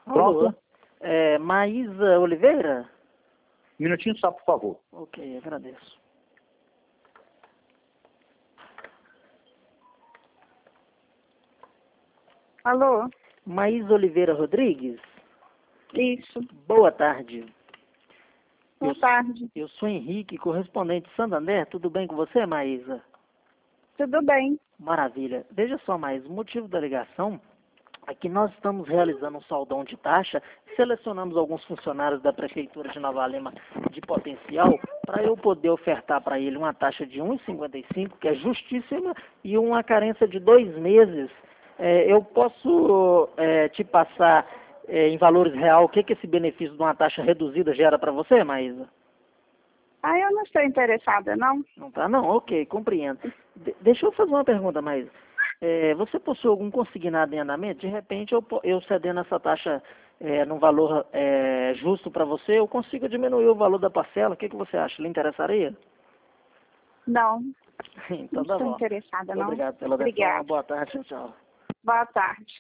Pronto? Maísa Oliveira? Um minutinho só, por favor. Ok, agradeço. Alô? Maísa Oliveira Rodrigues? Isso. Boa tarde. Boa tarde. Eu sou Henrique, correspondente de Santander. Tudo bem com você, Maísa? Tudo bem. Maravilha. Veja só, Maísa, o motivo da ligação é que nós estamos realizando um saldão de taxa, selecionamos alguns funcionários da Prefeitura de Nova Lima de potencial para eu poder ofertar para ele uma taxa de 1,55, que é justíssima, e uma carência de 2 meses. Eu posso te passar em valores real o que esse benefício de uma taxa reduzida gera para você, Maísa? Eu não estou interessada, não. Não tá? Não, ok, compreendo. Deixa eu fazer uma pergunta, Maísa. Você possui algum consignado em andamento? De repente, eu cedendo essa taxa num valor justo para você, eu consigo diminuir o valor da parcela. O que você acha? Lhe interessaria? Não. Então Não tá estou bom. interessada, não. Obrigado pela atenção. Obrigada. Boa tarde, tchau. Boa tarde.